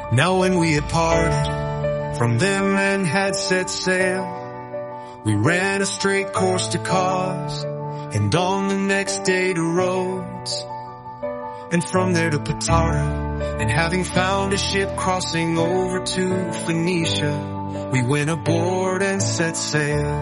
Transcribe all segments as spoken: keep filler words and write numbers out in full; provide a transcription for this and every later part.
Now when we had parted from them and had set sail, we ran a straight course to Cos, and on the next day to Rhodes, and from there to Patara. And having found a ship crossing over to Phoenicia, we went aboard and set sail.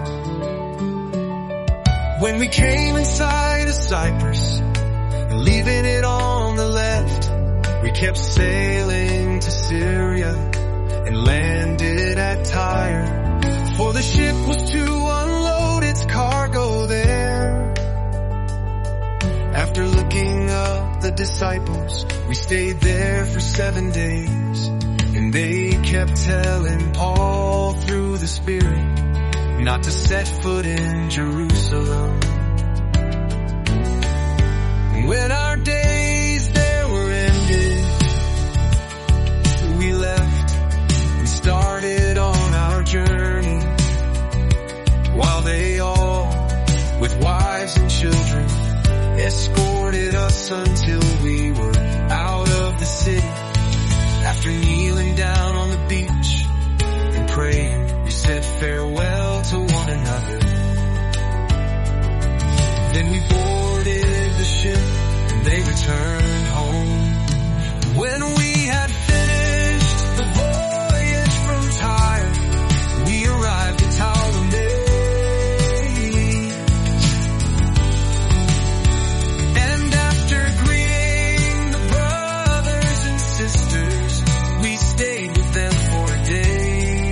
When we came in sight of Cyprus, and leaving it on the left, we kept sailing to Syria and landed at Tyre, for the ship was to unload its cargo there. After looking up the disciples, we stayed there for seven days, and they kept telling Paul through the Spirit not to set foot in Jerusalem. When our days there were ended, we left and started on our journey, while they all, with wives and children, escorted us until we were out of the city. After kneeling down on the beach and praying, we said farewell to one another. Then we boarded the ship and they returned home. When we had finished the voyage from Tyre, we arrived at Ptolemy. And after greeting the brothers and sisters, we stayed with them for a day.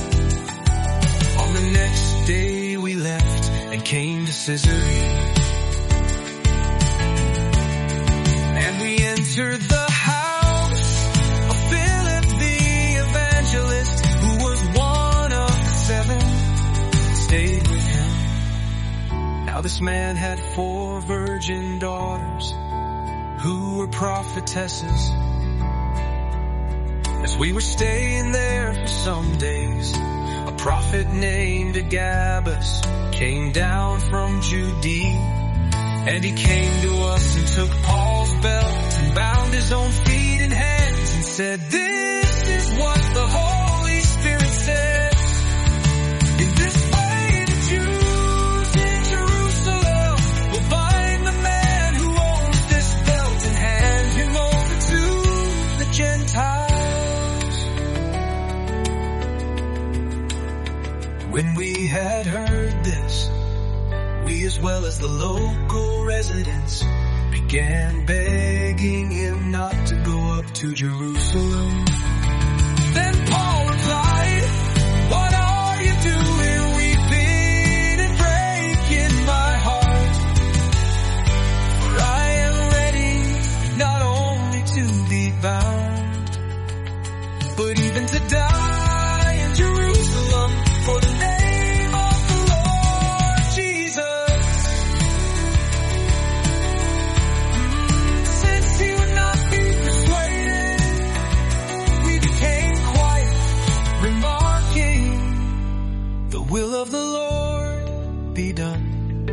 On the next day we left and came to Caesarea. Entered the house of Philip the evangelist, who was one of the seven, stayed with him. Now this man had four virgin daughters who were prophetesses. As we were staying there for some days, a prophet named Agabus came down from Judea. And he came to us and took Paul's belt and bound his own feet and hands and said, "This is what the Holy Spirit says. In this way the Jews in Jerusalem will bind the man who owns this belt and hand him over to the Gentiles." When we had heard this, we, as well as the local residents, began begging him not to go up to Jerusalem. Then Paul replied, "What are you doing, weeping and breaking my heart? For I am ready not only to be bound, but even to die in Jerusalem for the name." Will of the Lord be done.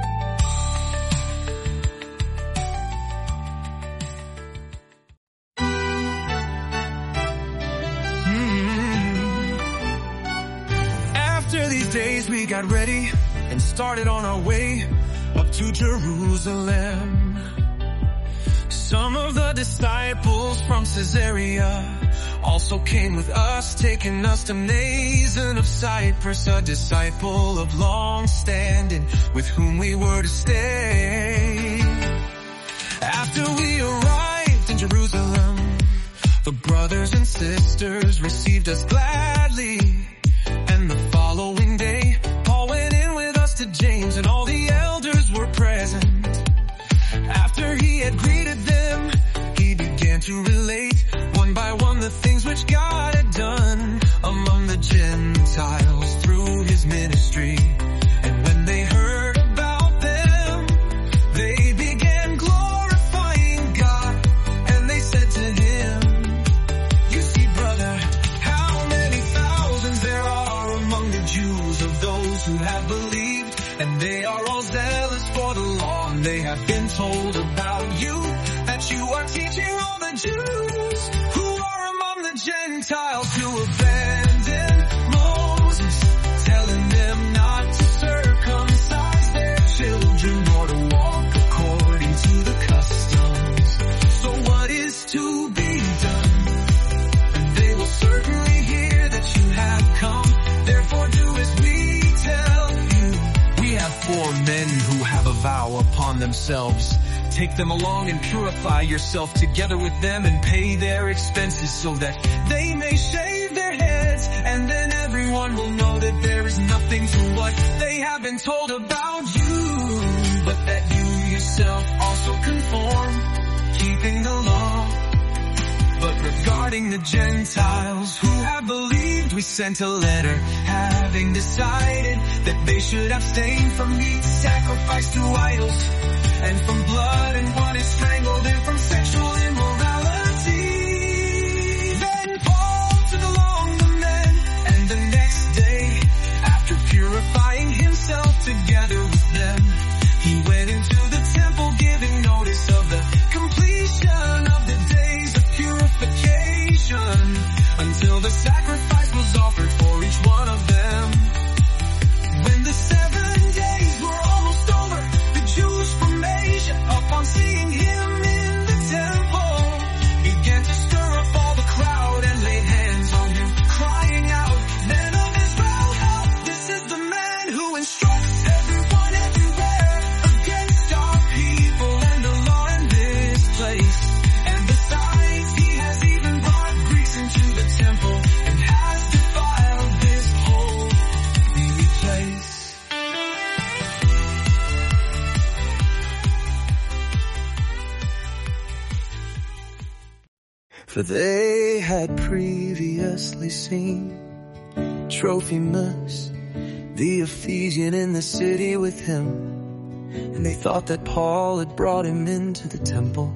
Mm-hmm. After these days we got ready and started on our way up to Jerusalem. Some of the disciples from Caesarea also came with us, taking us to Mnason of Cyprus, a disciple of long standing, with whom we were to stay. After we arrived in Jerusalem, the brothers and sisters received us gladly. And the following day, Paul went in with us to James, and all the elders were present. After he had greeted them, he began to relate one by one the things which God had done among the Gentiles through his ministry. And when they heard about them, they began glorifying God. And they said to him, "You see, brother, how many thousands there are among the Jews of those who have believed, and they are all zealous for the law, and they have been told about you, that you are teaching all the Jews who are among the Gentiles to abandon Moses, telling them not to circumcise their children or to walk according to the customs. So what is to be done? And they will certainly hear that you have come. Therefore do as we tell you. We have four men who have a vow upon themselves. Take them along and purify yourself together with them and pay their expenses so that they may shave their heads. And then everyone will know that there is nothing to what they have been told about you, but that you yourself also conform, keeping the law. But regarding the Gentiles who have believed, we sent a letter having decided that they should abstain from meat sacrificed to idols, and from blood and what is strangled, and from sexual immorality. Then Paul took along the men, and the next day, after purifying himself together with them, he went into the temple giving notice of the completion of the days of purification, until the sacrifice was offered for each one of them. When the seven days were almost over, the Jews from Asia, upon seeing him in the temple, began to stir up all the crowd and laid hands on him, crying out, "Men of Israel, help! This is the man who instructs everyone everywhere against our people and the law in this place. And besides, he has even brought Greeks into the temple and has defiled this whole place." For they had previously seen Trophimus, the Ephesian, in the city with him, and they thought that Paul had brought him into the temple.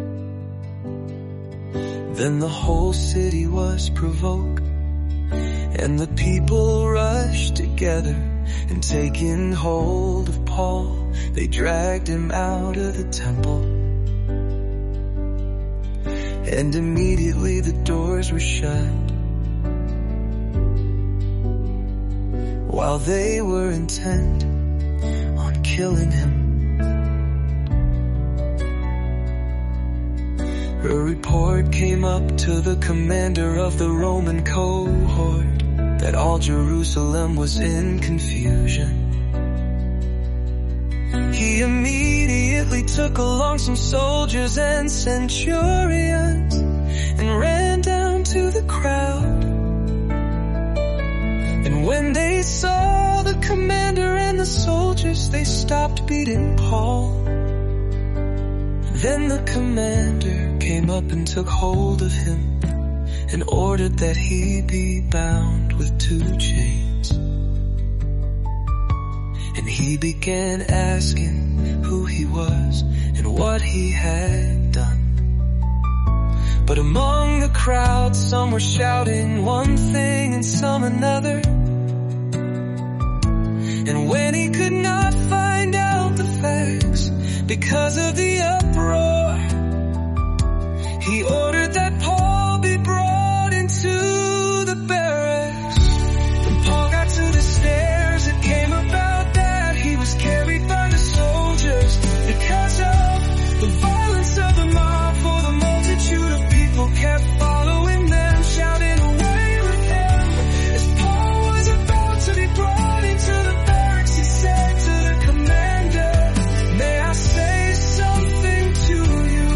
Then the whole city was provoked, and the people rushed together, and taking hold of Paul, they dragged him out of the temple. And immediately the doors were shut, while they were intent on killing him. A report came up to the commander of the Roman cohort that all Jerusalem was in confusion. He immediately took along some soldiers and centurions and ran down to the crowd. And when they saw the commander and the soldiers, they stopped beating Paul. Then the commander came up and took hold of him and ordered that he be bound with two chains. And he began asking who he was and what he had done. But among the crowd, some were shouting one thing and some another. And when he could not find out the facts because of the uproar, he ordered that Paul be brought into the barracks. When Paul got to the stairs, it came about that he was carried by the soldiers because of the violence of the mob, for the multitude of people kept following them, shouting, "Away with him!" As Paul was about to be brought into the barracks, he said to the commander, "May I say something to you?"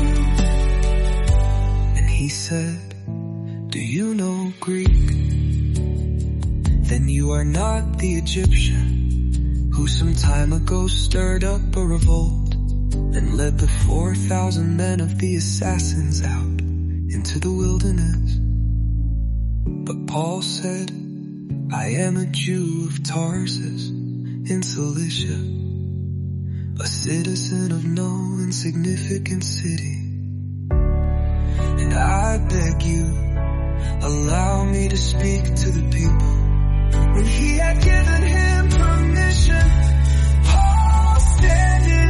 And he said, "Do you know Greek? Then you are not the Egyptian who some time ago stirred up a revolt and led the four thousand men of the assassins out into the wilderness." But Paul said, "I am a Jew of Tarsus in Cilicia, a citizen of no insignificant city. And I beg you, allow me to speak to the people." When he had given him permission, Paul standing